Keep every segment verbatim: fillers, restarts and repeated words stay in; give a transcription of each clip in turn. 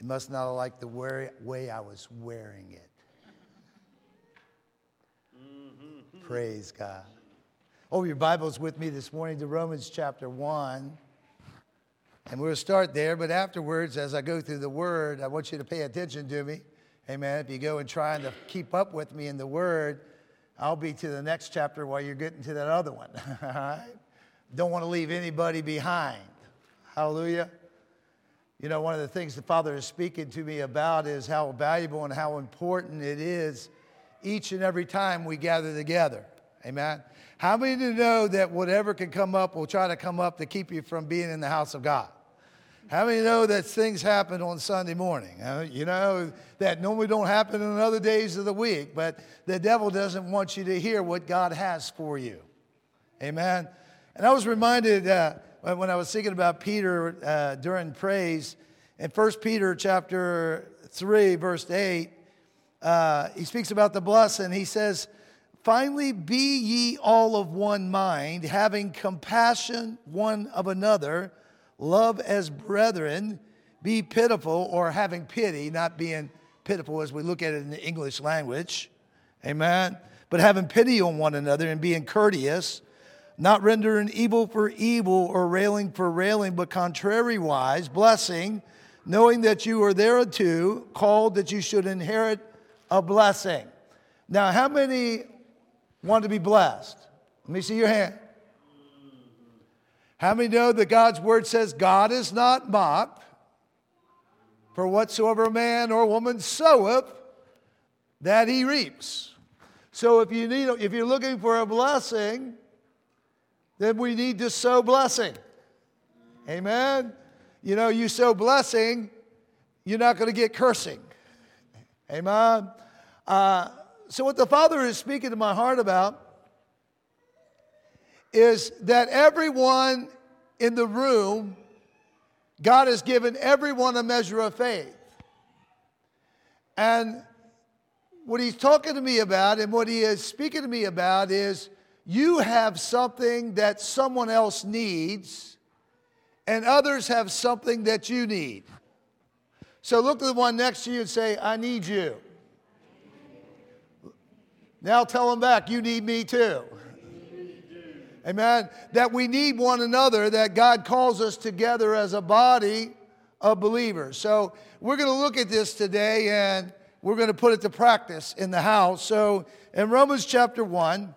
It must not have liked the way I was wearing it. Mm-hmm. Praise God. Open your Bibles with me this morning to Romans chapter one. And we'll start there, but afterwards, as I go through the Word, I want you to pay attention to me. Amen. If you go and trying to keep up with me in the Word, I'll be to the next chapter while you're getting to that other one. All right? Don't want to leave anybody behind. Hallelujah. You know, one of the things the Father is speaking to me about is how valuable and how important it is each and every time we gather together. Amen. How many of you know that whatever can come up will try to come up to keep you from being in the house of God? How many know that things happen on Sunday morning? Uh, you know, that normally don't happen in other days of the week, but the devil doesn't want you to hear what God has for you. Amen. And I was reminded uh, when I was thinking about Peter uh, during praise, in First Peter chapter three, verse eight, uh, he speaks about the blessing. He says, "Finally, be ye all of one mind, having compassion one of another, love as brethren, be pitiful," or having pity, not being pitiful as we look at it in the English language. Amen. But having pity on one another and being courteous, not rendering evil for evil or railing for railing, but contrariwise, blessing, knowing that you are thereunto called that you should inherit a blessing. Now, how many want to be blessed? Let me see your hand. How many know that God's word says God is not mocked? For whatsoever man or woman soweth, that he reaps. So if you need, if you're looking for a blessing, then we need to sow blessing. Amen. You know, you sow blessing, you're not going to get cursing. Amen. Uh, so what the Father is speaking to my heart about is that everyone in the room, God has given everyone a measure of faith. And what he's talking to me about and what he is speaking to me about is you have something that someone else needs and others have something that you need. So look at the one next to you and say, "I need you." Now tell them back, "You need me too." Amen. That we need one another, that God calls us together as a body of believers. So we're going to look at this today and we're going to put it to practice in the house. So in Romans chapter one,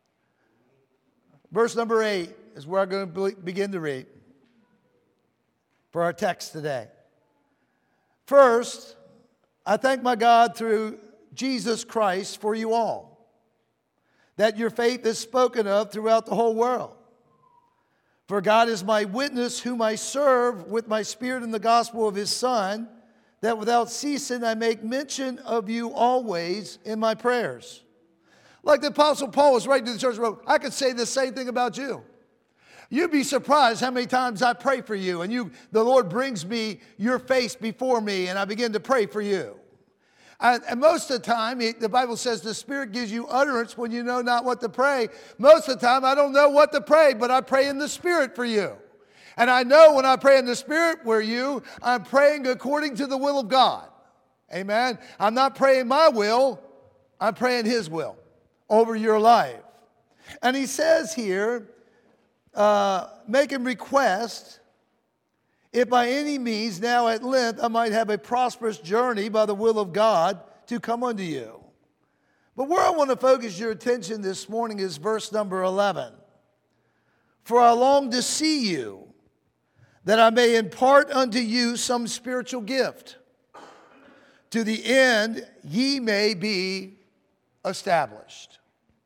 verse number eight is where I'm going to begin to read for our text today. "First, I thank my God through Jesus Christ for you all, that your faith is spoken of throughout the whole world. For God is my witness, whom I serve with my spirit in the gospel of his Son, that without ceasing I make mention of you always in my prayers." Like the Apostle Paul was writing to the church, I could say the same thing about you. You'd be surprised how many times I pray for you, and you, the Lord brings me your face before me, and I begin to pray for you. And, and most of the time, the Bible says the Spirit gives you utterance when you know not what to pray. Most of the time, I don't know what to pray, but I pray in the Spirit for you. And I know when I pray in the Spirit for you, I'm praying according to the will of God. Amen. I'm not praying my will, I'm praying his will over your life. And he says here, uh, making request, if by any means now at length I might have a prosperous journey by the will of God to come unto you. But where I want to focus your attention this morning is verse number eleven. "For I long to see you, that I may impart unto you some spiritual gift, to the end ye may be established."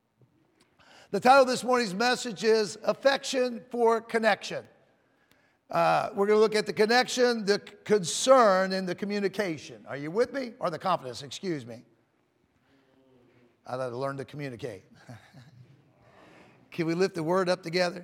The title of this morning's message is Affection for Connection. Uh, we're going to look at the connection, the concern, and the communication. Are you with me? Or the confidence, excuse me. I've had to learn to communicate. Can we lift the word up together?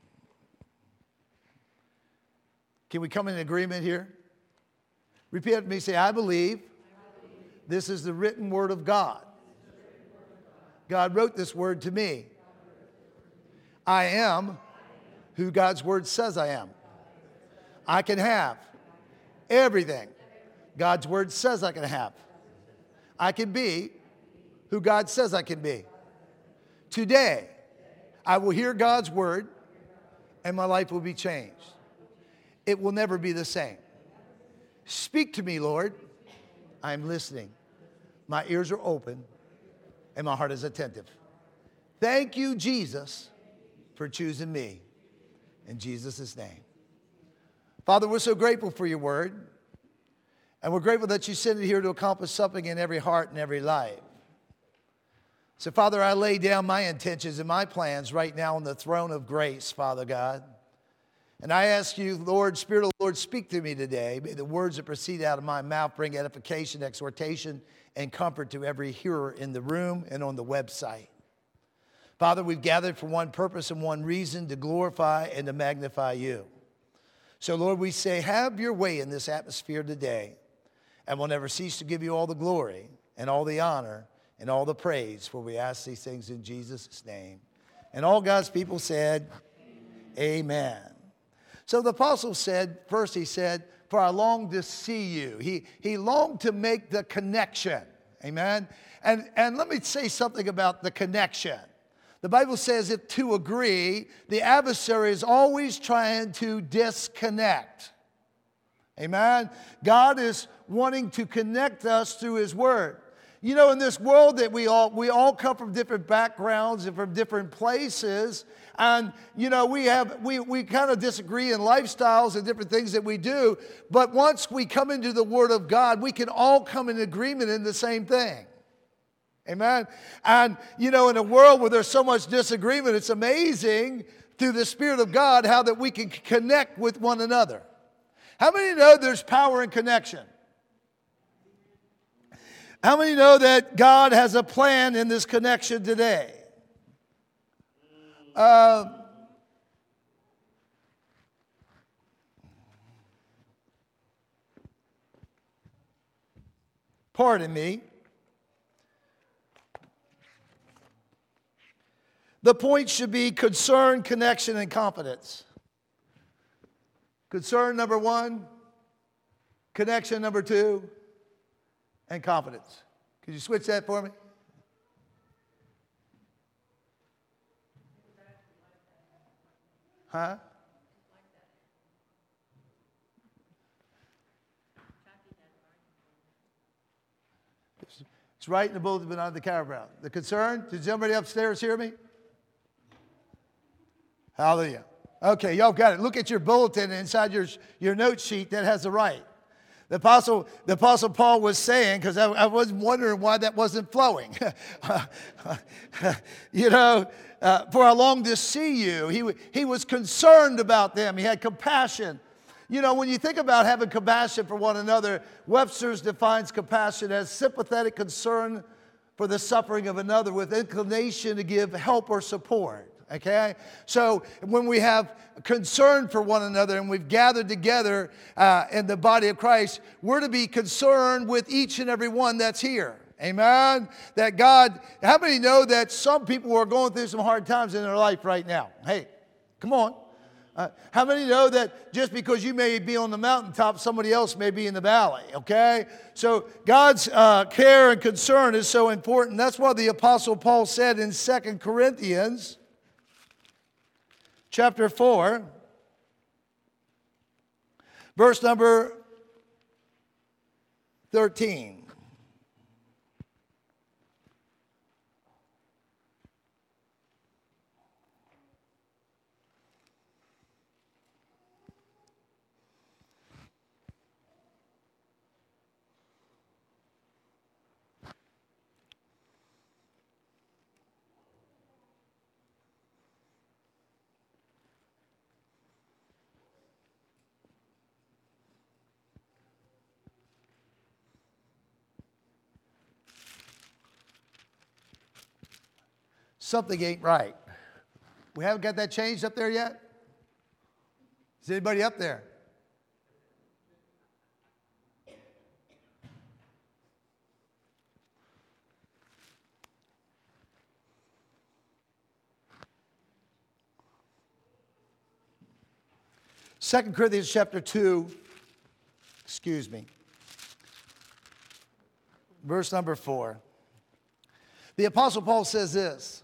Can we come in agreement here? Repeat after me. Say, I believe, I believe this is the written word of God. God wrote this word to me. I am who God's word says I am. I can have everything God's word says I can have. I can be who God says I can be. Today, I will hear God's word and my life will be changed. It will never be the same. Speak to me, Lord. I am listening. My ears are open and my heart is attentive. Thank you, Jesus, for choosing me. In Jesus' name. Father, we're so grateful for your word. And we're grateful that you sent it here to accomplish something in every heart and every life. So, Father, I lay down my intentions and my plans right now on the throne of grace, Father God. And I ask you, Lord, Spirit of the Lord, speak to me today. May the words that proceed out of my mouth bring edification, exhortation, and comfort to every hearer in the room and on the website. Father, we've gathered for one purpose and one reason, to glorify and to magnify you. So, Lord, we say, have your way in this atmosphere today. And we'll never cease to give you all the glory and all the honor and all the praise, for we ask these things in Jesus' name. And all God's people said, amen. Amen. So the apostle said, first he said, for I long to see you. He, he longed to make the connection. Amen. And, and let me say something about the connection. The Bible says if to agree, the adversary is always trying to disconnect. Amen. God is wanting to connect us through his word. You know, in this world that we all we all come from different backgrounds and from different places, and you know we have we we kind of disagree in lifestyles and different things that we do. But once we come into the Word of God, we can all come in agreement in the same thing. Amen. And you know, in a world where there's so much disagreement, it's amazing through the Spirit of God how that we can connect with one another. How many know there's power in connection? How many know that God has a plan in this connection today? Uh, pardon me. The point should be concern, connection, and confidence. Concern number one, connection number two, and confidence. Could you switch that for me? Huh? It's right in the bulletin, but on the camera. The concern, did somebody upstairs hear me? Hallelujah. Okay, y'all got it. Look at your bulletin inside your, your note sheet that has the right. The Apostle, the Apostle Paul was saying, because I, I was wondering why that wasn't flowing. you know, uh, for I long to see you. He, he was concerned about them. He had compassion. You know, when you think about having compassion for one another, Webster's defines compassion as sympathetic concern for the suffering of another with inclination to give help or support. Okay? So when we have concern for one another and we've gathered together uh, in the body of Christ, we're to be concerned with each and every one that's here. Amen? That God, how many know that some people are going through some hard times in their life right now? Hey, come on. Uh, how many know that just because you may be on the mountaintop, somebody else may be in the valley, okay? So God's uh, care and concern is so important. That's why the Apostle Paul said in Second Corinthians chapter four, verse number thirteen. Something ain't right. We haven't got that changed up there yet? Is anybody up there? Second Corinthians chapter two, excuse me. verse number four. The Apostle Paul says this.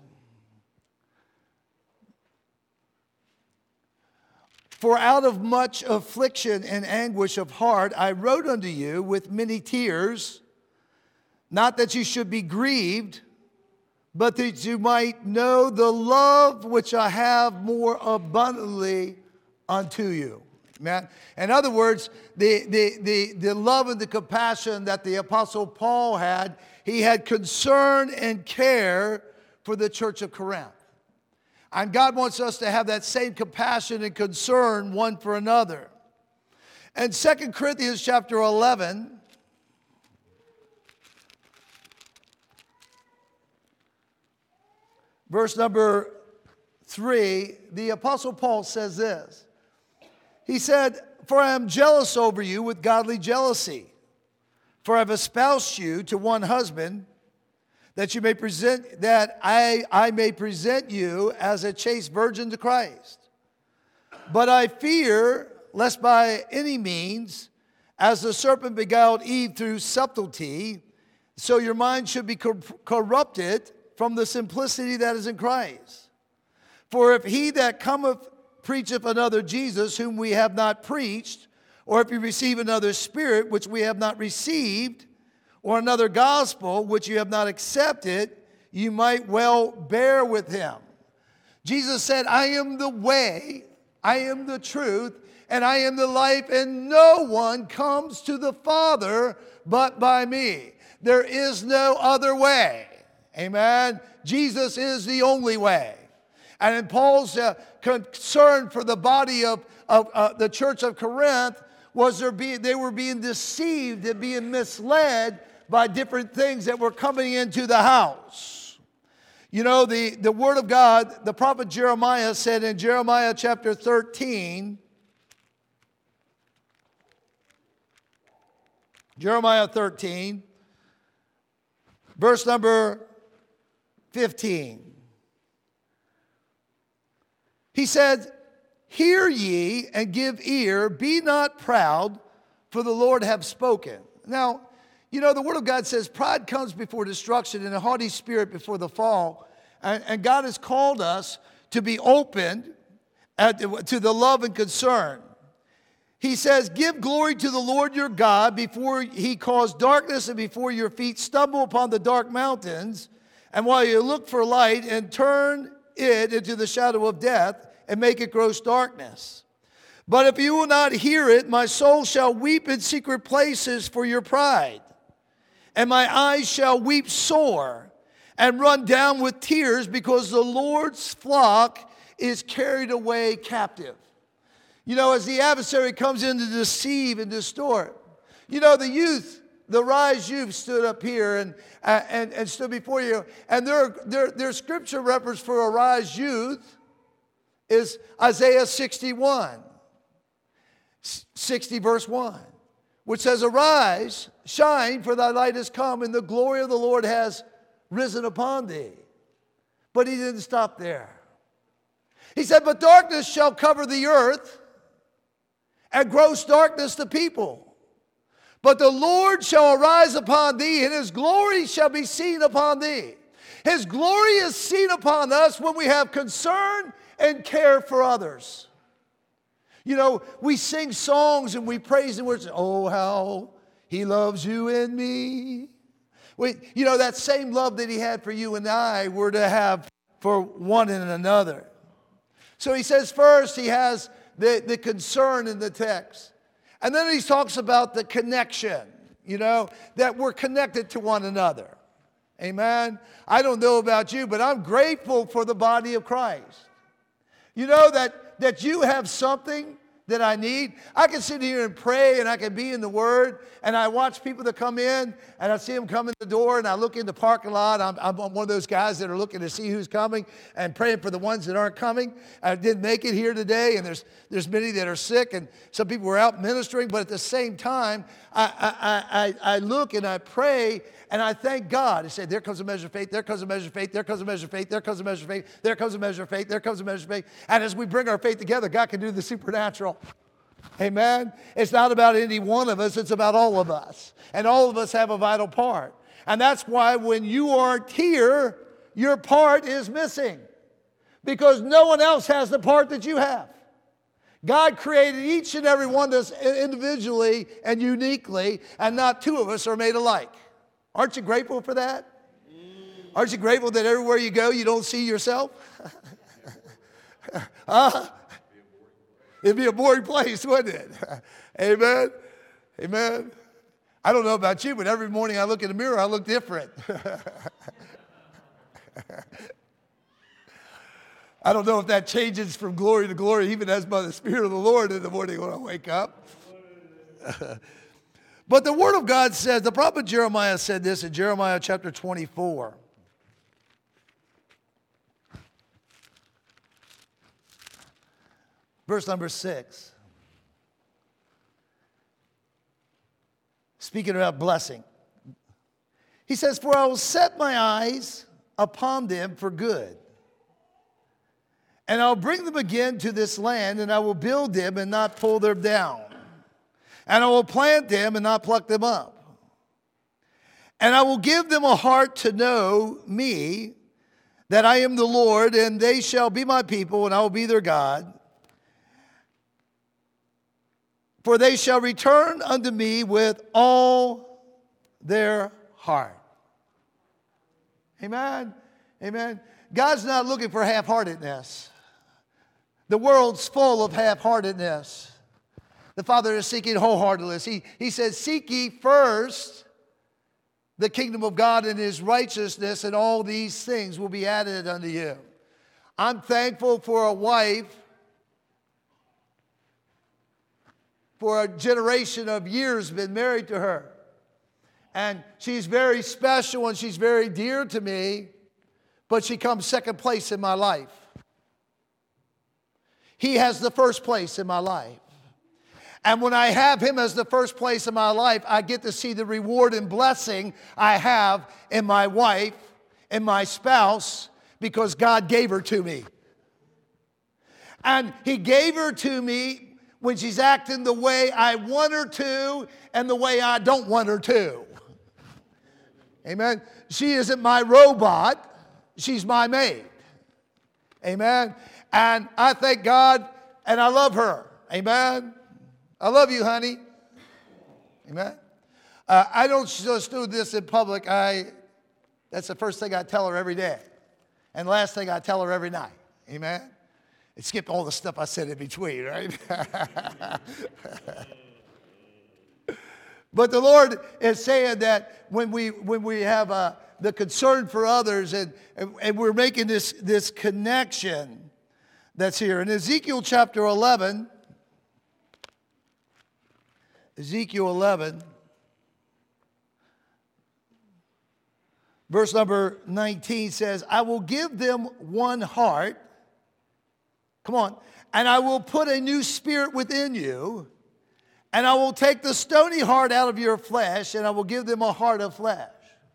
For out of much affliction and anguish of heart I wrote unto you with many tears, not that you should be grieved, but that you might know the love which I have more abundantly unto you. Amen. In other words, the, the, the, the love and the compassion that the Apostle Paul had, he had concern and care for the church of Corinth. And God wants us to have that same compassion and concern one for another. And Second Corinthians chapter eleven, verse number three, the Apostle Paul says this. He said, for I am jealous over you with godly jealousy. For I have espoused you to one husband, that you may present that I, I may present you as a chaste virgin to Christ. But I fear lest by any means, as the serpent beguiled Eve through subtlety, so your mind should be cor- corrupted from the simplicity that is in Christ. For if he that cometh preacheth another Jesus, whom we have not preached, or if you receive another spirit, which we have not received, or another gospel, which you have not accepted, you might well bear with him. Jesus said, I am the way, I am the truth, and I am the life, and no one comes to the Father but by me. There is no other way. Amen. Jesus is the only way. And in Paul's uh, concern for the body of, of uh, the church of Corinth was there being, they were being deceived and being misled by different things that were coming into the house. You know, the, the Word of God, the prophet Jeremiah said in Jeremiah chapter thirteen, Jeremiah thirteen, verse number fifteen. He said, hear ye and give ear, be not proud, for the Lord hath spoken. Now, you know, the Word of God says pride comes before destruction and a haughty spirit before the fall. And, and God has called us to be open at, to the love and concern. He says, give glory to the Lord your God before he cause darkness and before your feet stumble upon the dark mountains. And while you look for light and turn it into the shadow of death and make it gross darkness. But if you will not hear it, my soul shall weep in secret places for your pride. And my eyes shall weep sore and run down with tears because the Lord's flock is carried away captive. You know, as the adversary comes in to deceive and distort. You know, the youth, the Rise youth stood up here and, uh, and, and stood before you. And their, their, their scripture reference for Arise youth is Isaiah sixty-one. sixty verse one. Which says, arise, shine, for thy light is come, and the glory of the Lord has risen upon thee. But he didn't stop there. He said, but darkness shall cover the earth, and gross darkness the people. But the Lord shall arise upon thee, and his glory shall be seen upon thee. His glory is seen upon us when we have concern and care for others. You know, we sing songs and we praise and words. Oh, how he loves you and me. We, you know, that same love that he had for you and I, we're to have for one and another. So he says first he has the, the concern in the text. And then he talks about the connection, you know, that we're connected to one another. Amen. I don't know about you, but I'm grateful for the body of Christ. You know that, that you have something that I need. I can sit here and pray and I can be in the Word and I watch people that come in and I see them come in the door and I look in the parking lot. I'm, I'm one of those guys that are looking to see who's coming and praying for the ones that aren't coming. I didn't make it here today and there's, there's many that are sick and some people were out ministering, but at the same time, I, I, I, I look and I pray and I thank God. I say, there comes a measure of faith, there comes a measure of faith, there comes a measure of faith, there comes a measure of faith, there comes a measure of faith, there comes a measure of faith. And as we bring our faith together, God can do the supernatural. Amen? It's not about any one of us. It's about all of us. And all of us have a vital part. And that's why when you aren't here, your part is missing. Because no one else has the part that you have. God created each and every one of us individually and uniquely, and not two of us are made alike. Aren't you grateful for that? Aren't you grateful that everywhere you go, you don't see yourself? uh, it'd be a boring place, wouldn't it? Amen? Amen? I don't know about you, but every morning I look in the mirror, I look different. I don't know if that changes from glory to glory, even as by the Spirit of the Lord in the morning when I wake up. But the Word of God says, the prophet Jeremiah said this in Jeremiah chapter twenty-four. Verse number six. Speaking about blessing. He says, for I will set my eyes upon them for good. And I'll bring them again to this land, and I will build them and not pull them down. And I will plant them and not pluck them up. And I will give them a heart to know me, that I am the Lord, and they shall be my people, and I will be their God. For they shall return unto me with all their heart. Amen. Amen. God's not looking for half-heartedness. The world's full of half-heartedness. The Father is seeking wholeheartedness. He, he says, seek ye first the kingdom of God and His righteousness, and all these things will be added unto you. I'm thankful for a wife, for a generation of years been married to her. And she's very special and she's very dear to me, but she comes second place in my life. He has the first place in my life. And when I have him as the first place in my life, I get to see the reward and blessing I have in my wife, in my spouse, because God gave her to me. And He gave her to me when she's acting the way I want her to and the way I don't want her to. Amen. She isn't my robot. She's my maid. Amen. And I thank God and I love her. Amen. I love you, honey. Amen. Uh, I don't just do this in public. I, that's the first thing I tell her every day. And last thing I tell her every night. Amen. And skip all the stuff I said in between, right? But the Lord is saying that when we when we have uh, the concern for others and, and, and we're making this, this connection that's here. In Ezekiel chapter eleven, Ezekiel eleven, verse number nineteen says, I will give them one heart. Come on. And I will put a new spirit within you. And I will take the stony heart out of your flesh, and I will give them a heart of flesh.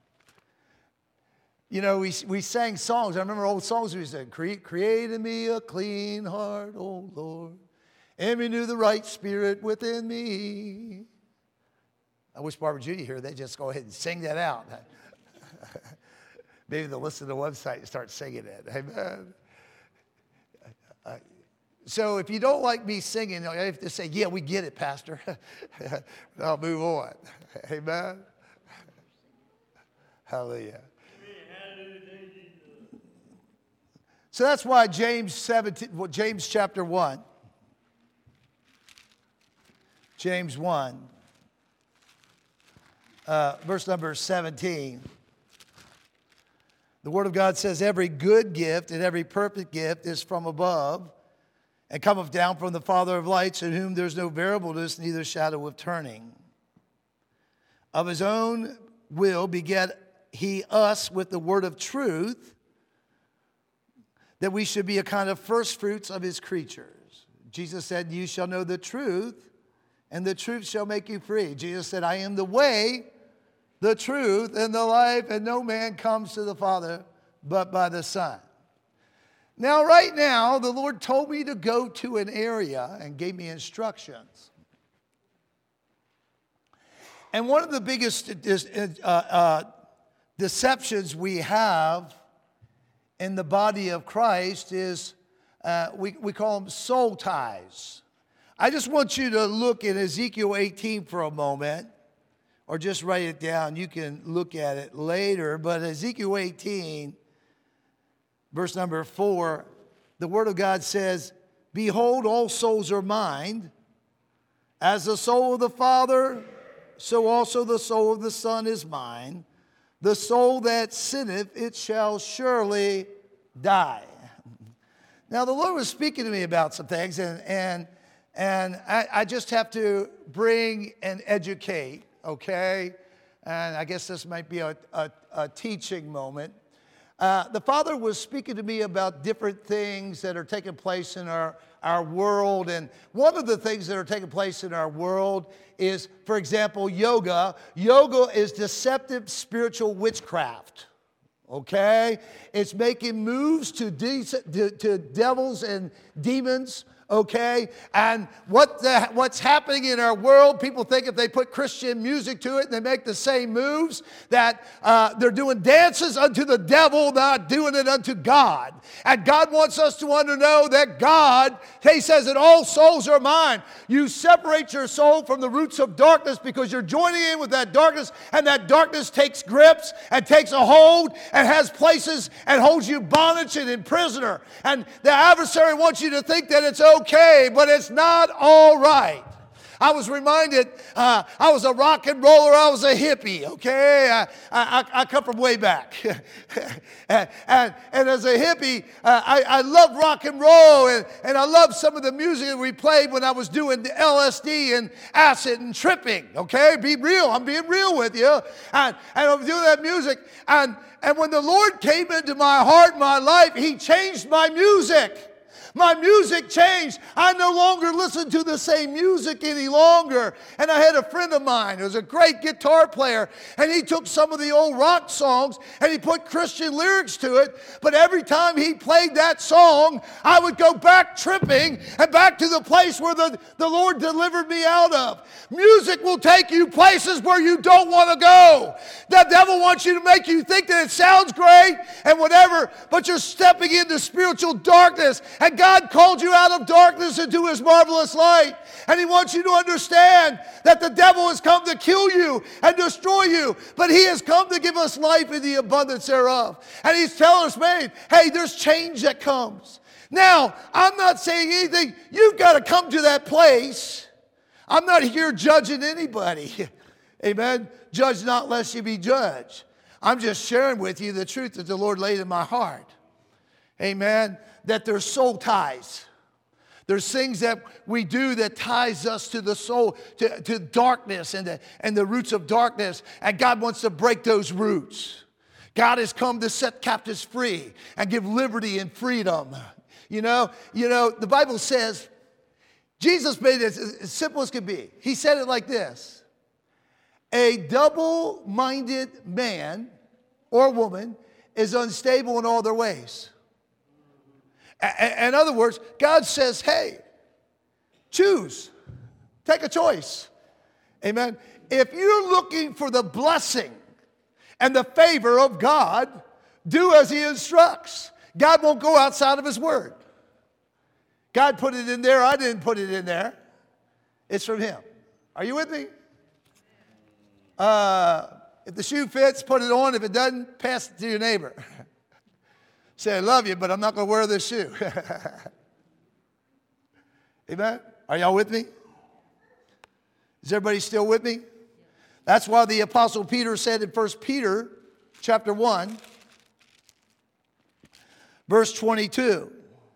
You know, we, we sang songs. I remember old songs we said, Create, create in me a clean heart, O Lord, and renew the right spirit within me. I wish Barbara Judy here, they'd just go ahead and sing that out. Maybe they'll listen to the website and start singing it. Amen. Uh, So if you don't like me singing, I have to say, yeah, we get it, Pastor. I'll move on. Amen. Hallelujah. So that's why James seventeen, well, James chapter one, James one, uh, verse number seventeen. The Word of God says, every good gift and every perfect gift is from above, and cometh down from the Father of lights, in whom there's no variableness, neither shadow of turning. Of his own will beget he us with the word of truth, that we should be a kind of first fruits of his creatures. Jesus said, you shall know the truth, and the truth shall make you free. Jesus said, I am the way, the truth, and the life, and no man comes to the Father but by the Son. Now, right now, the Lord told me to go to an area and gave me instructions. And one of the biggest uh, uh, deceptions we have in the body of Christ is uh, we, we call them soul ties. I just want you to look at Ezekiel eighteen for a moment, or just write it down. You can look at it later. But Ezekiel eighteen, verse number four, the Word of God says, "Behold, all souls are mine. As the soul of the Father, so also the soul of the Son is mine. The soul that sinneth, it shall surely die." Now, the Lord was speaking to me about some things, and, and, and I, I just have to bring and educate, okay? And I guess this might be a, a, a teaching moment. Uh, the Father was speaking to me about different things that are taking place in our, our world. And one of the things that are taking place in our world is, for example, yoga. Yoga is deceptive spiritual witchcraft. Okay? It's making moves to, de- to, to devils and demons. Okay, and what the, what's happening in our world, people think if they put Christian music to it and they make the same moves, that uh, they're doing dances unto the devil, not doing it unto God. And God wants us to under know that God, He says that all souls are mine. You separate your soul from the roots of darkness because you're joining in with that darkness, and that darkness takes grips and takes a hold and has places and holds you bondage and in prisoner. And the adversary wants you to think that it's okay. Okay, but it's not all right. I was reminded, uh, I was a rock and roller, I was a hippie, okay? I, I, I come from way back. and, and, and as a hippie, uh, I, I love rock and roll, and, and I love some of the music that we played when I was doing the L S D and acid and tripping, okay? Be real, I'm being real with you. And, and I was doing that music, and, and when the Lord came into my heart, my life, He changed my music. My music changed. I no longer listened to the same music any longer. And I had a friend of mine who was a great guitar player, and he took some of the old rock songs and he put Christian lyrics to it. But every time he played that song, I would go back tripping and back to the place where the, the Lord delivered me out of. Music will take you places where you don't want to go. The devil wants you to make you think that it sounds great and whatever, but you're stepping into spiritual darkness. And God called you out of darkness into His marvelous light. And He wants you to understand that the devil has come to kill you and destroy you. But He has come to give us life in the abundance thereof. And He's telling us, man, hey, there's change that comes. Now, I'm not saying anything. You've got to come to that place. I'm not here judging anybody. Amen. Judge not lest you be judged. I'm just sharing with you the truth that the Lord laid in my heart. Amen. That there's soul ties. There's things that we do that ties us to the soul, to, to darkness and the, and the roots of darkness. And God wants to break those roots. God has come to set captives free and give liberty and freedom. You know, you know, the Bible says, Jesus made it as simple as could be. He said it like this: a double-minded man or woman is unstable in all their ways. In other words, God says, hey, choose. Take a choice. Amen. If you're looking for the blessing and the favor of God, do as He instructs. God won't go outside of His word. God put it in there. I didn't put it in there. It's from Him. Are you with me? Uh, if the shoe fits, put it on. If it doesn't, pass it to your neighbor. Say, I love you, but I'm not going to wear this shoe. Amen? Are y'all with me? Is everybody still with me? That's why the Apostle Peter said in First Peter chapter one, verse twenty-two.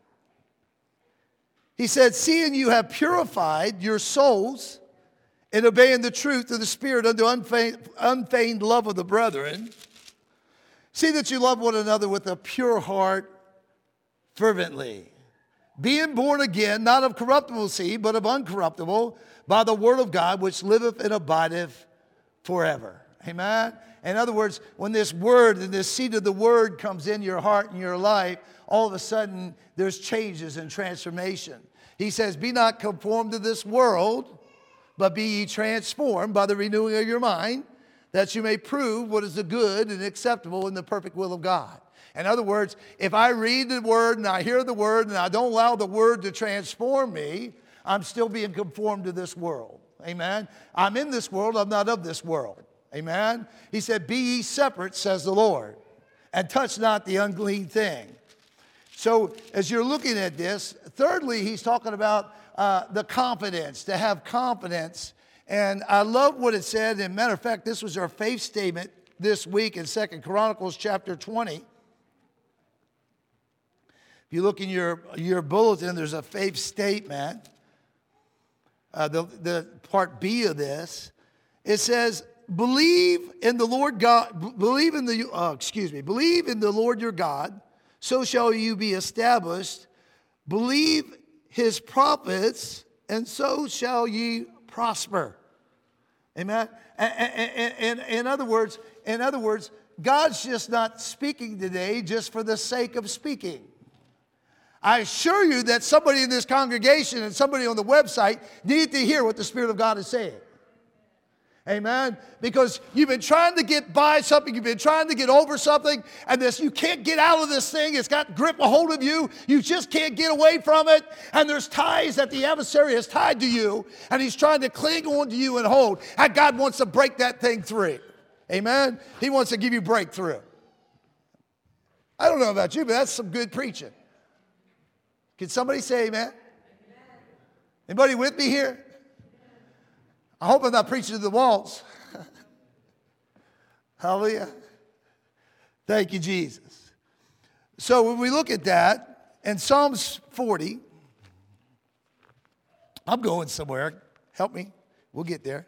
He said, seeing you have purified your souls in obeying the truth of the Spirit unto unfeigned, unfeigned love of the brethren, see that you love one another with a pure heart fervently, being born again, not of corruptible seed, but of uncorruptible, by the word of God, which liveth and abideth forever. Amen? In other words, when this word and this seed of the word comes in your heart and your life, all of a sudden there's changes and transformation. He says, be not conformed to this world, but be ye transformed by the renewing of your mind, that you may prove what is the good and acceptable and the perfect will of God. In other words, if I read the word and I hear the word and I don't allow the word to transform me, I'm still being conformed to this world. Amen? I'm in this world, I'm not of this world. Amen? He said, be ye separate, says the Lord, and touch not the unclean thing. So as you're looking at this, thirdly, he's talking about uh, the confidence, to have confidence. And I love what it said. And matter of fact, this was our faith statement this week in Second Chronicles chapter twenty. If you look in your, your bulletin, there's a faith statement. Uh, the, the part B of this, it says, believe in the Lord God, believe in the, uh, excuse me, believe in the Lord your God, so shall you be established. Believe his prophets, and so shall ye prosper. Amen. And in other words, in other words, God's just not speaking today just for the sake of speaking. I assure you that somebody in this congregation and somebody on the website need to hear what the Spirit of God is saying. Amen? Because you've been trying to get by something, you've been trying to get over something, and this you can't get out of this thing. It's got grip a hold of you. You just can't get away from it. And there's ties that the adversary has tied to you, and he's trying to cling on to you and hold. And God wants to break that thing through. Amen? He wants to give you breakthrough. I don't know about you, but that's some good preaching. Can somebody say amen? Amen. Anybody with me here? I hope I'm not preaching to the walls. Hallelujah. Thank you, Jesus. So when we look at that, in Psalms forty, I'm going somewhere. Help me. We'll get there.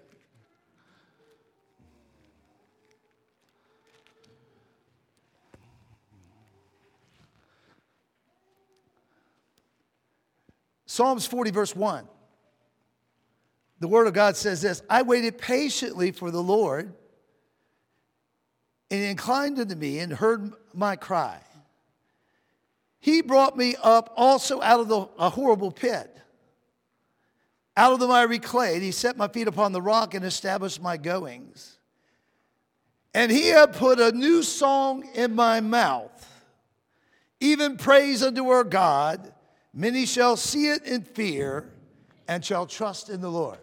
Psalms forty, verse one. The Word of God says this, I waited patiently for the Lord, and he inclined unto me and heard my cry. He brought me up also out of the, a horrible pit, out of the miry clay, and he set my feet upon the rock and established my goings. And he hath put a new song in my mouth, even praise unto our God. Many shall see it in fear and shall trust in the Lord.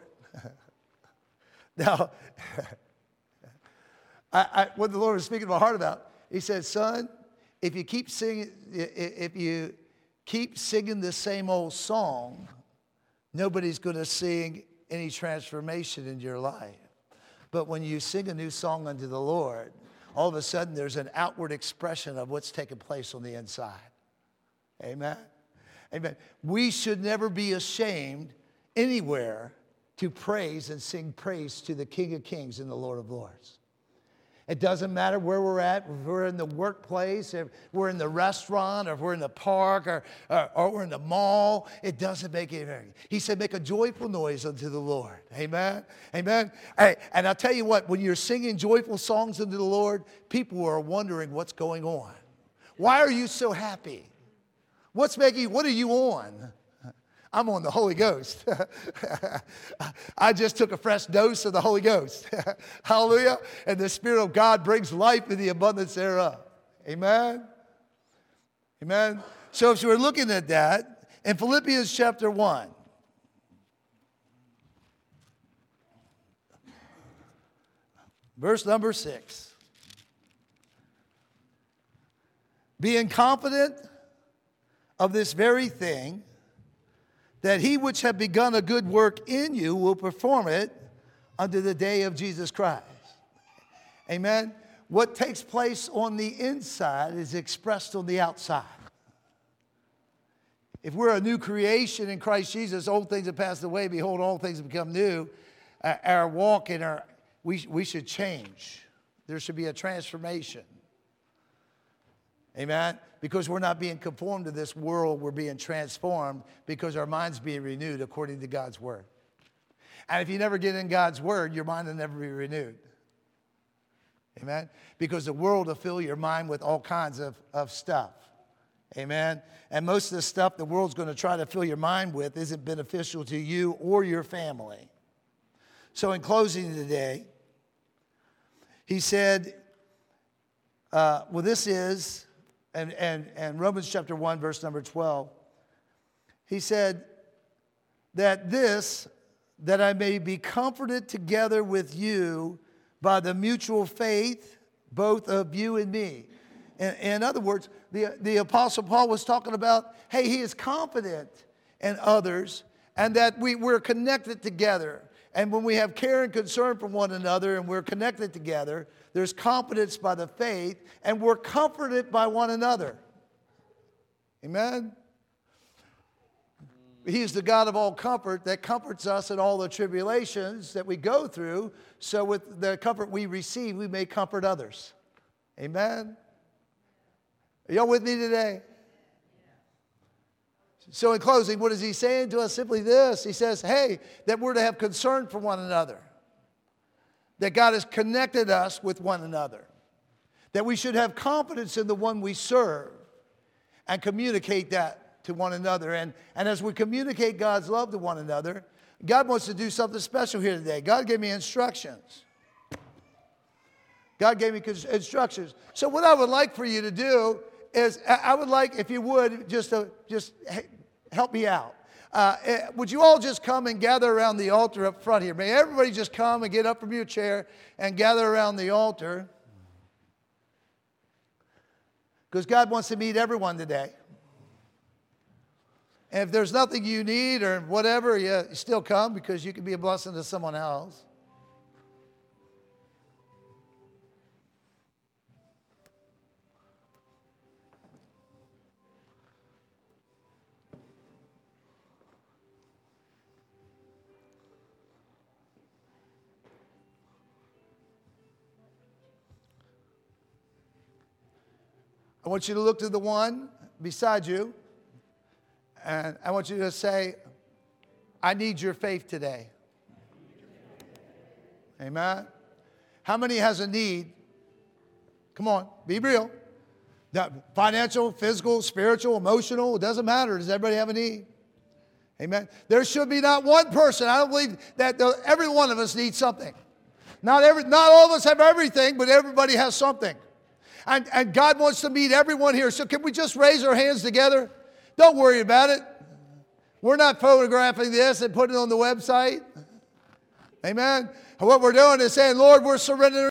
Now, I, I, what the Lord was speaking to my heart about, he said, son, if you keep singing, if you keep singing the same old song, nobody's going to see any transformation in your life. But when you sing a new song unto the Lord, all of a sudden there's an outward expression of what's taking place on the inside. Amen. Amen. We should never be ashamed anywhere to praise and sing praise to the King of Kings and the Lord of Lords. It doesn't matter where we're at, if we're in the workplace, if we're in the restaurant, or if we're in the park, or, or, or we're in the mall. It doesn't make any difference. He said, make a joyful noise unto the Lord. Amen? Amen? Hey, and I'll tell you what, when you're singing joyful songs unto the Lord, people are wondering what's going on. Why are you so happy? What's making, what are you on? I'm on the Holy Ghost. I just took a fresh dose of the Holy Ghost. Hallelujah. And the Spirit of God brings life in the abundance thereof. Amen. Amen. So if we're looking at that, in Philippians chapter one, verse number six, being confident of this very thing, that he which hath begun a good work in you will perform it unto the day of Jesus Christ. Amen. What takes place on the inside is expressed on the outside. If we're a new creation in Christ Jesus, old things have passed away, behold, all things have become new. Uh, our walk and our, we, we should change. There should be a transformation. Amen. Because we're not being conformed to this world, we're being transformed because our mind's being renewed according to God's word. And if you never get in God's word, your mind will never be renewed. Amen? Because the world will fill your mind with all kinds of, of stuff. Amen? And most of the stuff the world's going to try to fill your mind with isn't beneficial to you or your family. So in closing today, he said, uh, well, this is, and, and, and Romans chapter one, verse number twelve, he said that this, that I may be comforted together with you by the mutual faith, both of you and me. In, in other words, the, the Apostle Paul was talking about, hey, he is confident in others and that we, we're connected together. And when we have care and concern for one another and we're connected together, there's confidence by the faith and we're comforted by one another. Amen? He's the God of all comfort that comforts us in all the tribulations that we go through. So with the comfort we receive, we may comfort others. Amen? Are y'all with me today? So in closing, what is he saying to us? Simply this. He says, hey, that we're to have concern for one another. That God has connected us with one another. That we should have confidence in the one we serve and communicate that to one another. And, and as we communicate God's love to one another, God wants to do something special here today. God gave me instructions. God gave me instructions. So what I would like for you to do is, I would like, if you would, just to just help me out. Uh, would you all just come and gather around the altar up front here? May everybody just come and get up from your chair and gather around the altar. Because God wants to meet everyone today. And if there's nothing you need or whatever, you still come because you can be a blessing to someone else. I want you to look to the one beside you. And I want you to say, I need your faith today. Amen. How many has a need? Come on, be real. That financial, physical, spiritual, emotional, it doesn't matter. Does everybody have a need? Amen. There should be not one person. I don't believe that the, every one of us needs something. Not every, not all of us have everything, but everybody has something. And, and God wants to meet everyone here. So can we just raise our hands together? Don't worry about it. We're not photographing this and putting it on the website. Amen. And what we're doing is saying, Lord, we're surrendering.